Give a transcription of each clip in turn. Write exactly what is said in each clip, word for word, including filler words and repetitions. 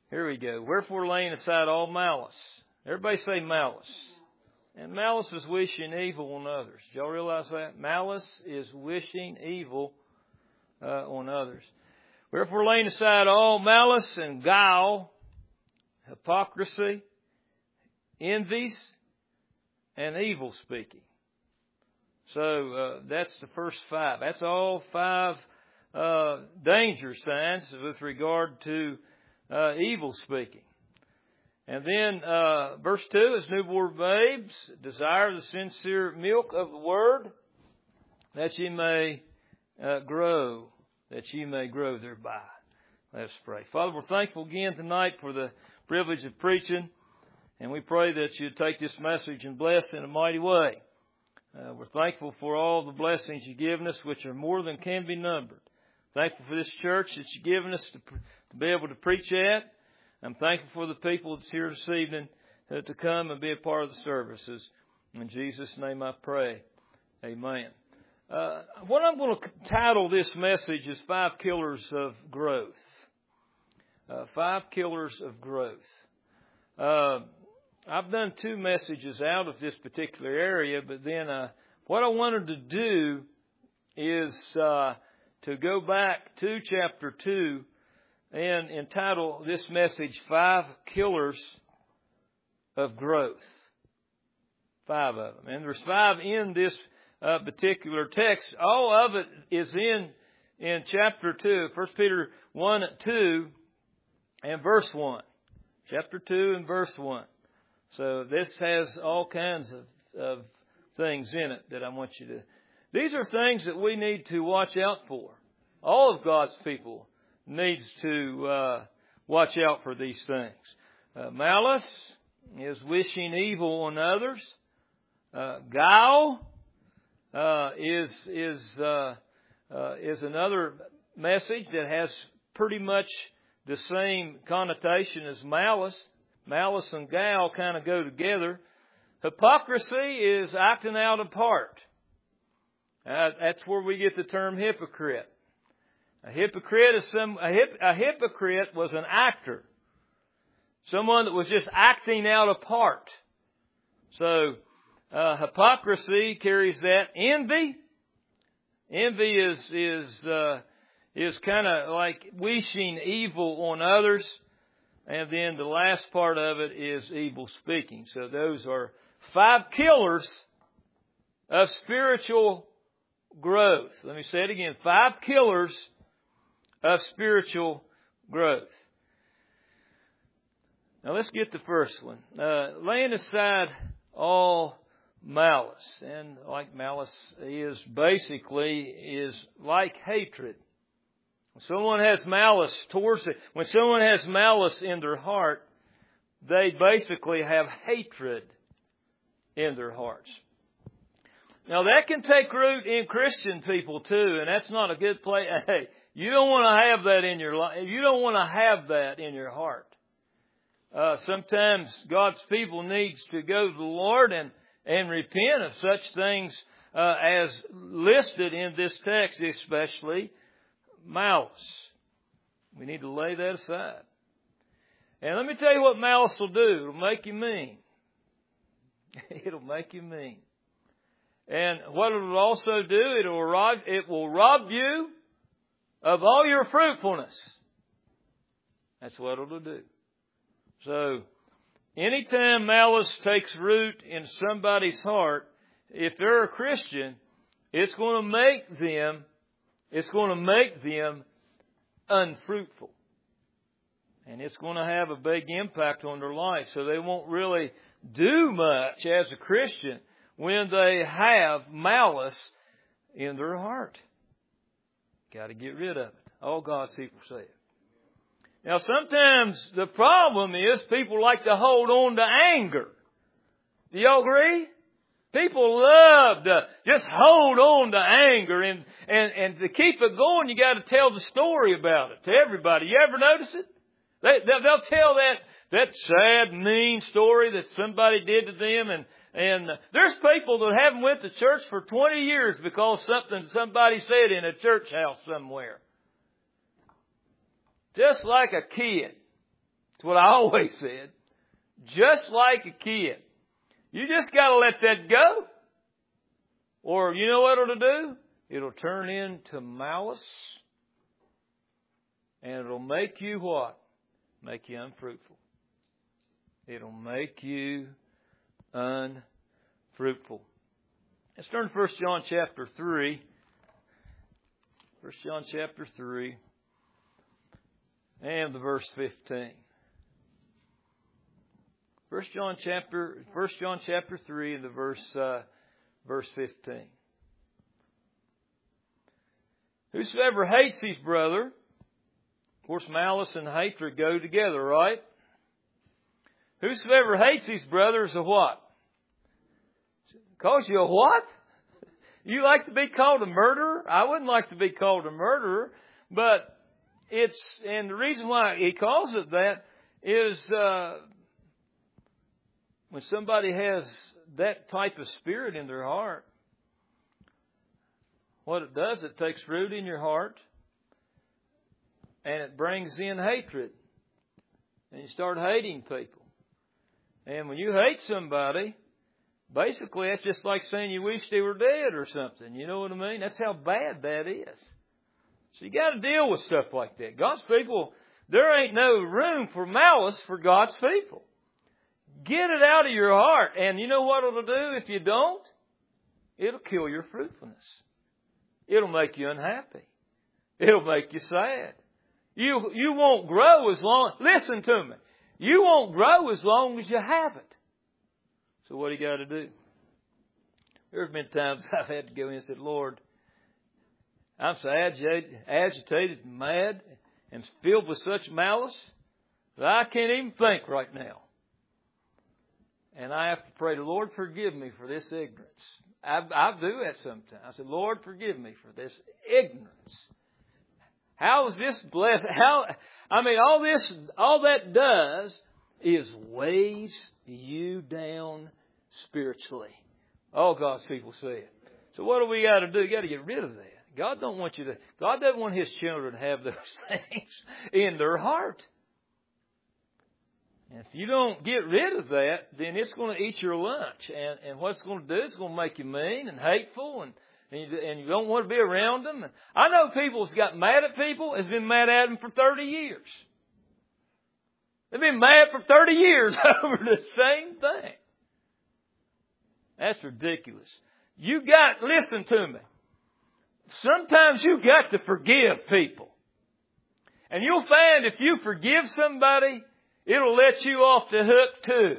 Here we go. Wherefore laying aside all malice. Everybody say malice. And malice is wishing evil on others. Did y'all realize that? Malice is wishing evil uh, on others. Wherefore laying aside all malice and guile, hypocrisy, envies, and evil speaking. So uh, that's the first five. That's all five uh, danger signs with regard to uh, evil speaking. And then uh, verse two is newborn babes, desire the sincere milk of the word, that ye may uh, grow, that ye may grow thereby. Let's pray. Father, we're thankful again tonight for the privilege of preaching, and we pray that you take this message and bless in a mighty way. Uh, we're thankful for all the blessings you've given us, which are more than can be numbered. Thankful for this church that you've given us to, to be able to preach at. I'm thankful for the people that's here this evening uh, to come and be a part of the services. In Jesus' name I pray. Amen. Uh, what I'm going to title this message is Five Killers of Growth. Uh, five Killers of Growth. Uh, I've done two messages out of this particular area, but then uh, what I wanted to do is uh, to go back to chapter two and entitle this message Five Killers of Growth. Five of them. And there's five in this uh, particular text. All of it is in, in chapter two, First Peter one, two, and verse one. Chapter two and verse one. So this has all kinds of, of things in it that I want you to... These are things that we need to watch out for. All of God's people needs to uh, watch out for these things. Uh, malice is wishing evil on others. Uh, guile uh, is is uh, uh, is another message that has pretty much the same connotation as malice. Malice and guile kind of go together. Hypocrisy is acting out a part. Uh, that's where we get the term hypocrite. A hypocrite is some. A, hip, a hypocrite was an actor, someone that was just acting out a part. So uh, hypocrisy carries that. Envy. Envy is is uh, is kind of like wishing evil on others. And then the last part of it is evil speaking. So those are five killers of spiritual growth. Let me say it again. Five killers of spiritual growth. Now let's get the first one. Uh, laying aside all malice. And like malice is basically is like hatred. When someone has malice towards it, when someone has malice in their heart, they basically have hatred in their hearts. Now that can take root in Christian people too, and that's not a good place. Hey, you don't want to have that in your life. You don't want to have that in your heart. Uh, sometimes God's people needs to go to the Lord and, and repent of such things uh, as listed in this text, especially malice. We need to lay that aside. And let me tell you what malice will do. It'll make you mean. It'll make you mean. And what it will also do, it will rob, it will rob you of all your fruitfulness. That's what it'll do. So, anytime malice takes root in somebody's heart, if they're a Christian, it's going to make them It's going to make them unfruitful. And it's going to have a big impact on their life. So they won't really do much as a Christian when they have malice in their heart. Got to get rid of it. All God's people say it. Now sometimes the problem is people like to hold on to anger. Do y'all agree? People love to just hold on to anger, and, and, and to keep it going, you got to tell the story about it to everybody. You ever notice it? They, they'll tell that, that sad, mean story that somebody did to them, and, and there's people that haven't went to church for twenty years because something somebody said in a church house somewhere. Just like a kid. It's what I always said. Just like a kid. You just got to let that go. Or you know what it'll do? It'll turn into malice. And it'll make you what? Make you unfruitful. It'll make you unfruitful. Let's turn to First John chapter three. First John chapter three. And the verse fifteen. First John chapter, First John chapter three and the verse, uh, verse fifteen. Whosoever hates his brother, of course, malice and hatred go together, right? Whosoever hates his brother is a what? Calls you a what? You like to be called a murderer? I wouldn't like to be called a murderer, but it's, and the reason why he calls it that is, uh, when somebody has that type of spirit in their heart, what it does, it takes root in your heart and it brings in hatred. And you start hating people. And when you hate somebody, basically that's just like saying you wish they were dead or something. You know what I mean? That's how bad that is. So you got to deal with stuff like that. God's people, there ain't no room for malice for God's people. Get it out of your heart. And you know what it'll do if you don't? It'll kill your fruitfulness. It'll make you unhappy. It'll make you sad. You, you won't grow as long, listen to me, you won't grow as long as you have it. So what do you got to do? There have been times I've had to go in and say, Lord, I'm so agitated, agitated and mad and filled with such malice that I can't even think right now. And I have to pray, Lord, forgive me for this ignorance. I, I do that sometimes. I said, Lord, forgive me for this ignorance. How is this blessed? How, I mean, all this, all that does is weighs you down spiritually. All God's people say it. So what do we got to do? You got to get rid of that. God don't want you to, God doesn't want His children to have those things in their heart. And if you don't get rid of that, then it's going to eat your lunch. And, and what it's going to do, it's going to make you mean and hateful, and, and, you, and you don't want to be around them. And I know people that's got mad at people, has been mad at them for thirty years. They've been mad for thirty years over the same thing. That's ridiculous. You got, listen to me. Sometimes you got to forgive people. And you'll find if you forgive somebody, it'll let you off the hook too.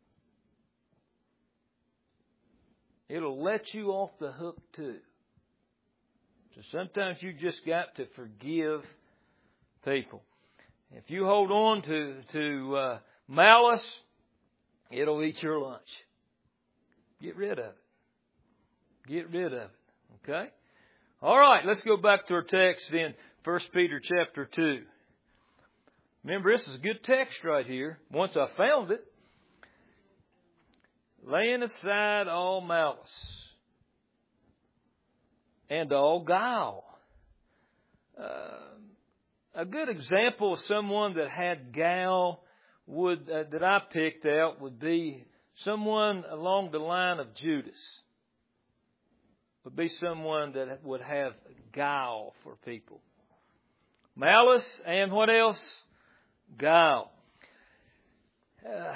It'll let you off the hook too. So sometimes you just got to forgive people. If you hold on to, to uh, malice, it'll eat your lunch. Get rid of it. Get rid of it. Okay? All right, let's go back to our text in First Peter chapter two. Remember, this is a good text right here. Once I found it. Laying aside all malice and all guile. Uh, a good example of someone that had guile would uh, that I picked out would be someone along the line of Judas. Would be someone that would have guile for people. Malice and what else? Guile. Uh,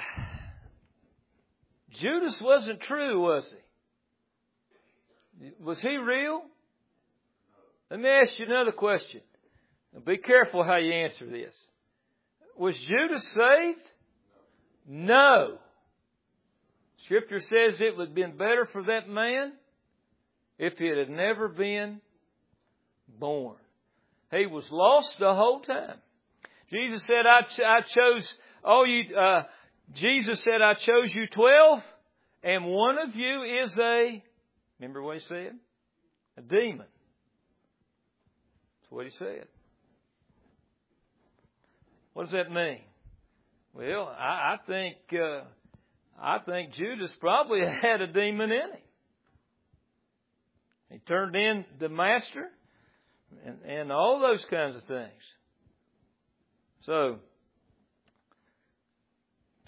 Judas wasn't true, was he? Was he real? Let me ask you another question. Now be careful how you answer this. Was Judas saved? No. Scripture says it would have been better for that man if he had never been born. He was lost the whole time. Jesus said, I, ch- I chose all you, uh, Jesus said, I chose you twelve, and one of you is a, remember what he said? A demon. That's what he said. What does that mean? Well, I, I think, uh, I think Judas probably had a demon in him. He turned in the master and, and all those kinds of things. So,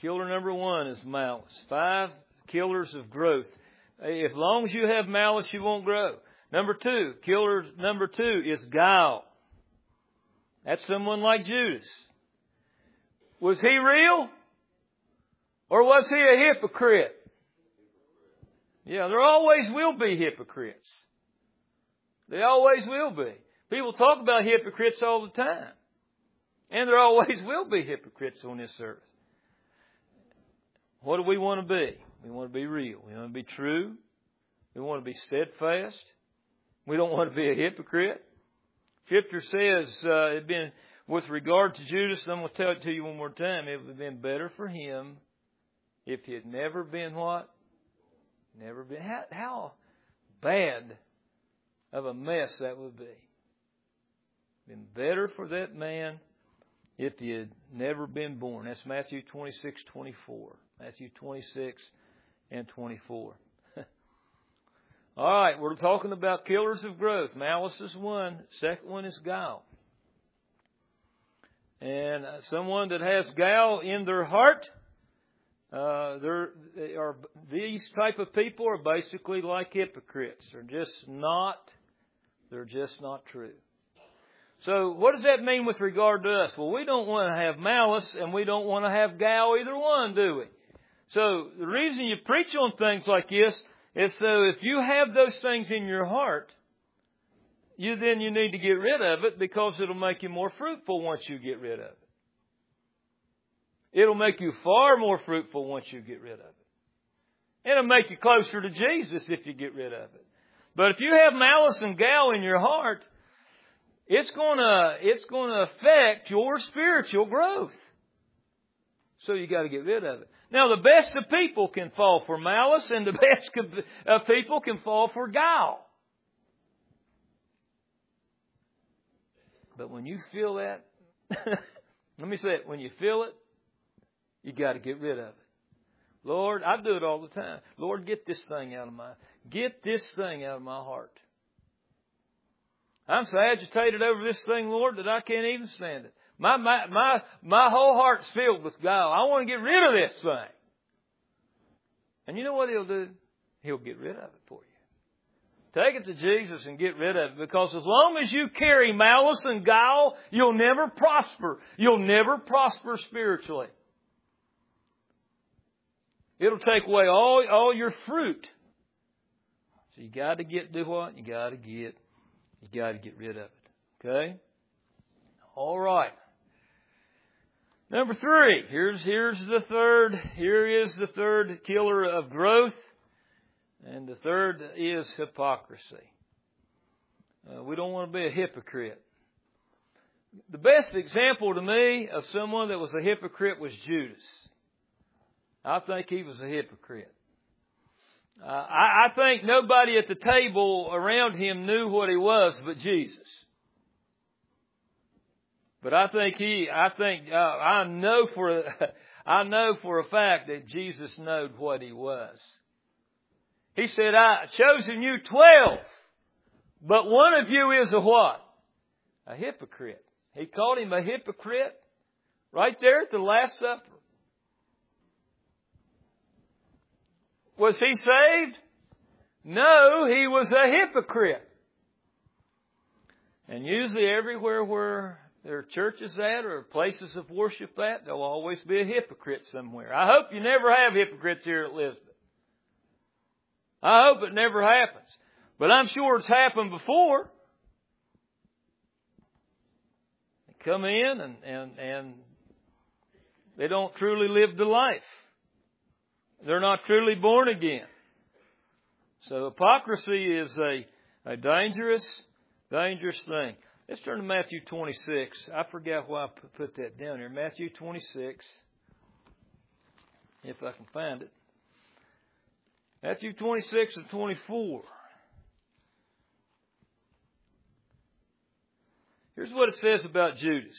Killer number one is malice. Five killers of growth. As long as you have malice, you won't grow. Number two, killer number two is guile. That's someone like Judas. Was he real? Or was he a hypocrite? Yeah, there always will be hypocrites. They always will be. People talk about hypocrites all the time. And there always will be hypocrites on this earth. What do we want to be? We want to be real. We want to be true. We want to be steadfast. We don't want to be a hypocrite. Scripture says, uh, it been with regard to Judas, and I'm going to tell it to you one more time, it would have been better for him if he had never been what? Never been. How, how bad of a mess that would be. Been better for that man if he had never been born. That's Matthew twenty-six twenty-four. Matthew twenty-six and twenty-four. All right, we're talking about killers of growth. Malice is one. Second one is guile. And someone that has guile in their heart, uh, they're, they are, these type of people are basically like hypocrites. They're just not, they're just not true. So what does that mean with regard to us? Well, we don't want to have malice and we don't want to have guile, either one, do we? So the reason you preach on things like this is so if you have those things in your heart, you then you need to get rid of it because it'll make you more fruitful once you get rid of it. It'll make you far more fruitful once you get rid of it. It'll make you closer to Jesus if you get rid of it. But if you have malice and guile in your heart, it's gonna, it's gonna affect your spiritual growth. So you got to get rid of it. Now, the best of people can fall for malice, and the best of people can fall for guile. But when you feel that, let me say it, when you feel it, you got to get rid of it. Lord, I do it all the time. Lord, get this thing out of my, get this thing out of my heart. I'm so agitated over this thing, Lord, that I can't even stand it. My, my, my, my whole heart's filled with guile. I want to get rid of this thing. And you know what He'll do? He'll get rid of it for you. Take it to Jesus and get rid of it, because as long as you carry malice and guile, you'll never prosper. You'll never prosper spiritually. It'll take away all, all your fruit. So you got to get, do what? You got to get, you got to get rid of it. Okay? All right. Number three, here's, here's the third, here is the third killer of growth. And the third is hypocrisy. Uh, we don't want to be a hypocrite. The best example to me of someone that was a hypocrite was Judas. I think he was a hypocrite. Uh, I, I think nobody at the table around him knew what he was but Jesus. But I think he, I think, uh, I know for, I know for a fact that Jesus knew what he was. He said, I chosen you twelve, but one of you is a what? A hypocrite. He called him a hypocrite right there at the Last Supper. Was he saved? No, he was a hypocrite. And usually everywhere where there are churches at or places of worship at, there'll always be a hypocrite somewhere. I hope you never have hypocrites here at Elizabeth. I hope it never happens. But I'm sure it's happened before. They come in and, and, and they don't truly live the life. They're not truly born again. So hypocrisy is a, a dangerous, dangerous thing. Let's turn to Matthew twenty-six. I forgot why I put that down here. Matthew twenty-six. If I can find it. Matthew twenty-six and twenty-four. Here's what it says about Judas.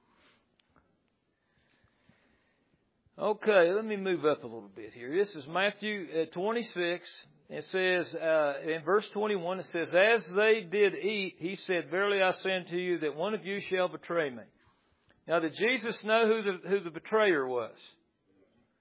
Okay, let me move up a little bit here. This is Matthew twenty-six. It says, uh, in verse twenty-one, it says, as they did eat, he said, verily I say unto you that one of you shall betray me. Now, did Jesus know who the, who the betrayer was?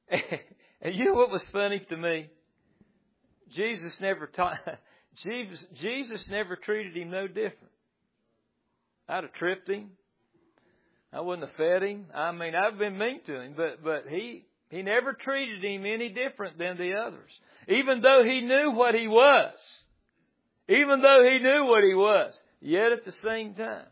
And you know what was funny to me? Jesus never taught, Jesus, Jesus never treated him no different. I'd have tripped him. I wouldn't have fed him. I mean, I've been mean to him, but, but he, he never treated him any different than the others. Even though he knew what he was. Even though he knew what he was. Yet at the same time,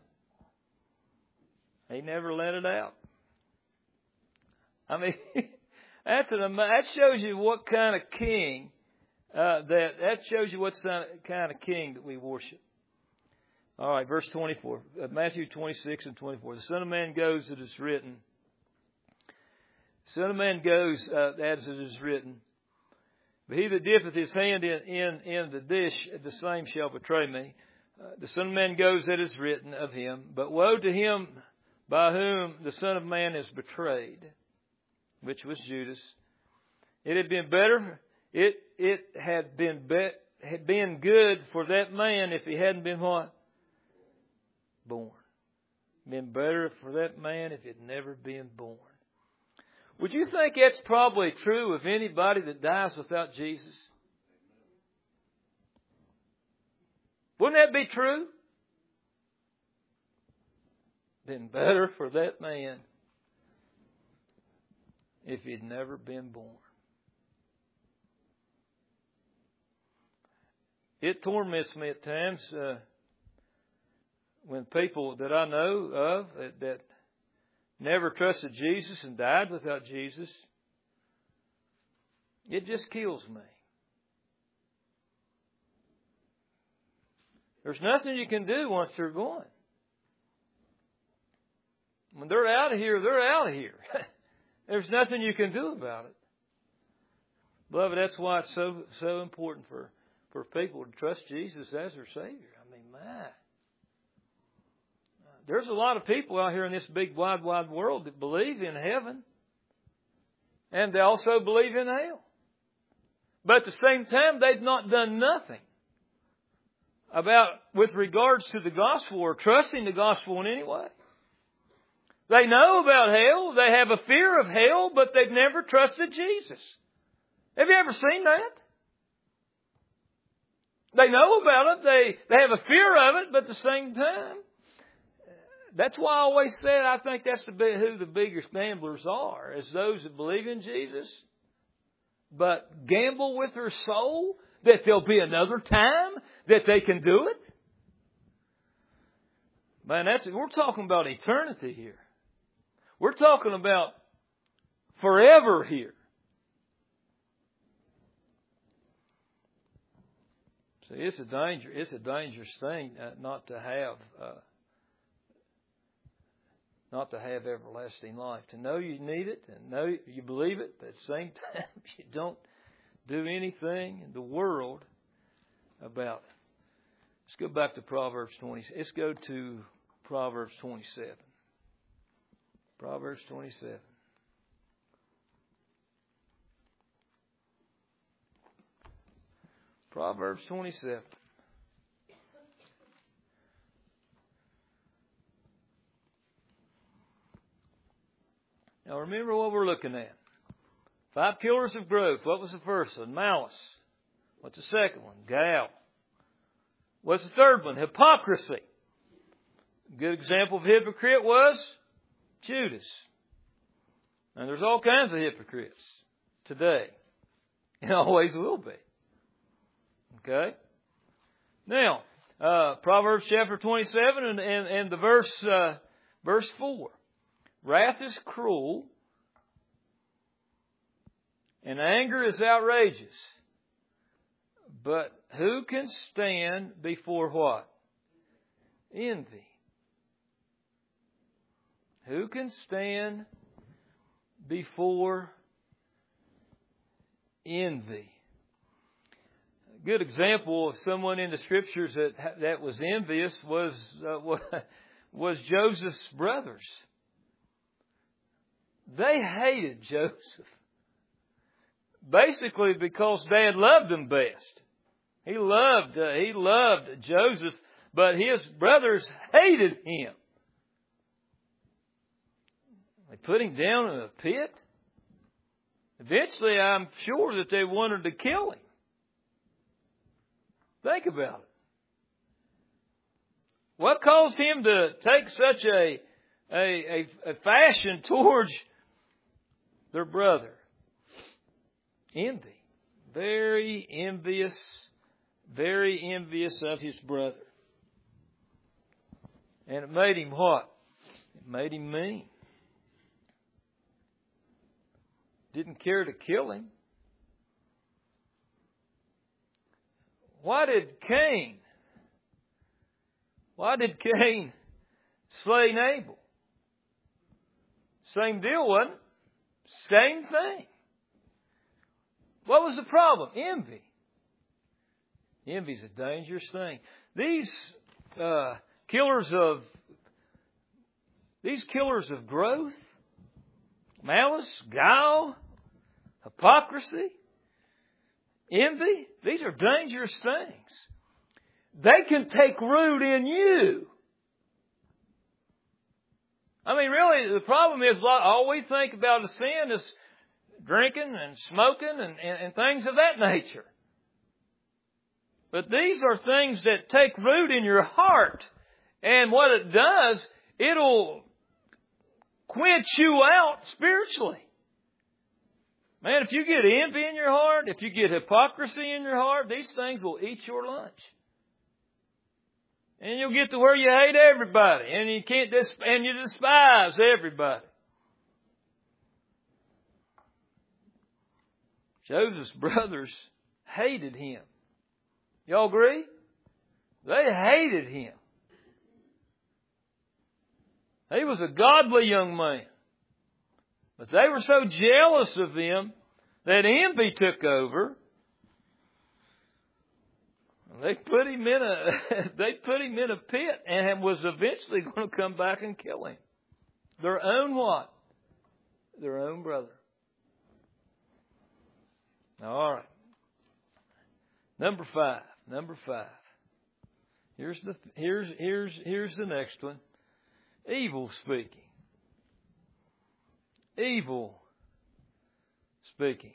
he never let it out. I mean, that's an, that shows you what kind of king, uh, that, that shows you what kind of king that we worship. All right, verse twenty-four, uh, Matthew twenty-six and twenty-four. The Son of Man goes as it is written. The Son of Man goes uh, as it is written. But he that dippeth his hand in, in, in the dish, the same shall betray me. Uh, the Son of Man goes as it is written of him. But woe to him by whom the Son of Man is betrayed, which was Judas. It had been better, it it had been be, had been good for that man if he hadn't been what? Born. Been better for that man if he'd never been born. Would you think that's probably true of anybody that dies without Jesus? Wouldn't that be true? Been better for that man if he'd never been born. It torments me at times uh, when people that I know of that, that never trusted Jesus and died without Jesus. It just kills me. There's nothing you can do once they're gone. When they're out of here, they're out of here. There's nothing you can do about it. Beloved, that's why it's so so important for, for people to trust Jesus as their Savior. I mean, my. There's a lot of people out here in this big, wide, wide world that believe in heaven. And they also believe in hell. But at the same time, they've not done nothing about, with regards to the gospel or trusting the gospel in any way. They know about hell. They have a fear of hell, but they've never trusted Jesus. Have you ever seen that? They know about it. They, they have a fear of it, but at the same time, that's why I always said I think that's the, who the biggest gamblers are, is those that believe in Jesus, but gamble with their soul that there'll be another time that they can do it. Man, that's, we're talking about eternity here. We're talking about forever here. See, it's a danger. It's a dangerous thing uh, not to have, uh, not to have everlasting life. To know you need it and know you believe it, but at the same time you don't do anything in the world about it. Let's go back to Proverbs twenty. Let's go to Proverbs twenty-seven. Proverbs twenty-seven. Proverbs twenty-seven. Now remember what we're looking at. Five pillars of growth. What was the first one? Malice. What's the second one? Guile. What's the third one? Hypocrisy. A good example of a hypocrite was Judas. And there's all kinds of hypocrites today. And always will be. Okay? Now, uh, Proverbs chapter twenty-seven and, and, and the verse, uh, verse four. Wrath is cruel and anger is outrageous. But who can stand before what? Envy. Who can stand before envy? A good example of someone in the Scriptures that that was envious was uh, was Joseph's brothers. They hated Joseph, basically because Dad loved him best. He loved uh, he loved Joseph, but his brothers hated him. They put him down in a pit. Eventually, I'm sure that they wanted to kill him. Think about it. What caused him to take such a, a, a, a fashion towards their brother? Envy. Very envious, very envious of his brother. And it made him what? It made him mean. Didn't care to kill him. Why did Cain, why did Cain slay Abel? Same deal, wasn't it? Same thing. What was the problem? Envy. Envy's a dangerous thing. These uh, killers of these killers of growth, malice, guile, hypocrisy, envy, these are dangerous things. They can take root in you. I mean, really, the problem is all we think about a sin is drinking and smoking and, and, and things of that nature. But these are things that take root in your heart. And what it does, it'll quench you out spiritually. Man, if you get envy in your heart, if you get hypocrisy in your heart, these things will eat your lunch. And you'll get to where you hate everybody, and you can't dis- and you despise everybody. Joseph's brothers hated him. Y'all agree? They hated him. He was a godly young man. But they were so jealous of him that envy took over. They put him in a they put him in a pit and was eventually going to come back and kill him. Their own what? Their own brother. All right. Number five. Number five. Here's the here's here's here's the next one. Evil speaking. Evil speaking.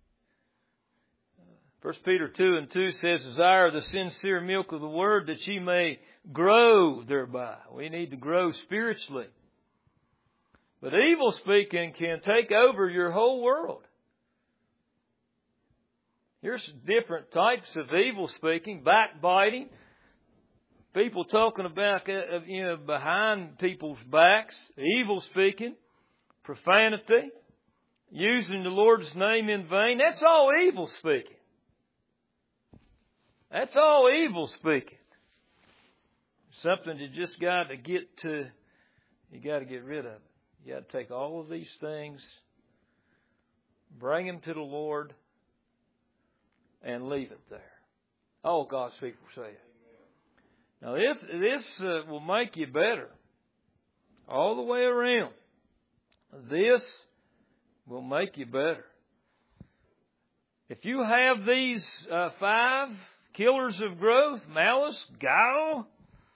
First Peter two and two says, desire the sincere milk of the word that ye may grow thereby. We need to grow spiritually. But evil speaking can take over your whole world. Here's different types of evil speaking. Backbiting. People talking about, you know, behind people's backs. Evil speaking. Profanity. Using the Lord's name in vain. That's all evil speaking. That's all evil speaking. Something you just got to get to, you got to get rid of it. You got to take all of these things, bring them to the Lord, and leave it there. All God's people say it. Now this, this uh, will make you better. All the way around. This will make you better. If you have these uh, five killers of growth, malice, guile,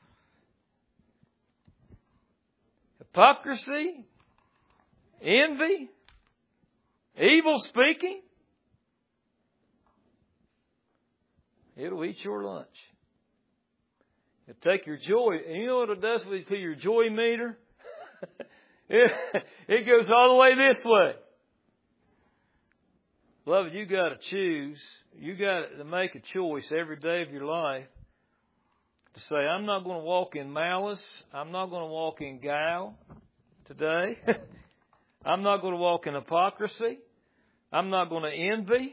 hypocrisy, envy, evil speaking, it'll eat your lunch. It'll take your joy. And you know what it does to your joy meter? it, it goes all the way this way. Beloved, you got to choose. You got to make a choice every day of your life to say, I'm not going to walk in malice. I'm not going to walk in guile today. I'm not going to walk in hypocrisy. I'm not going to envy.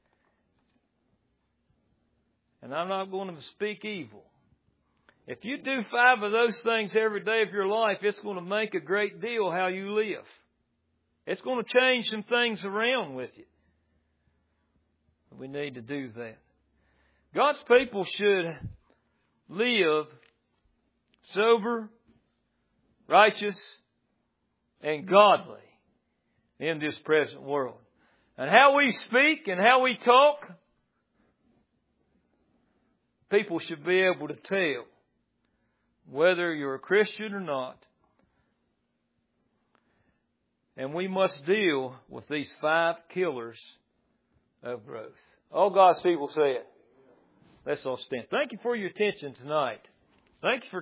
And I'm not going to speak evil. If you do five of those things every day of your life, it's going to make a great deal how you live. It's going to change some things around with you. We need to do that. God's people should live sober, righteous, and godly in this present world. And how we speak and how we talk, people should be able to tell whether you're a Christian or not. And we must deal with these five killers of growth. All God's people say it. Let's all stand. Thank you for your attention tonight. Thanks for